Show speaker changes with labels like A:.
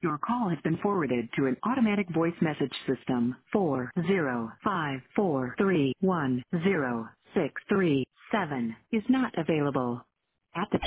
A: Your call has been forwarded to an automatic voice message system. 40543106337 is not available. At the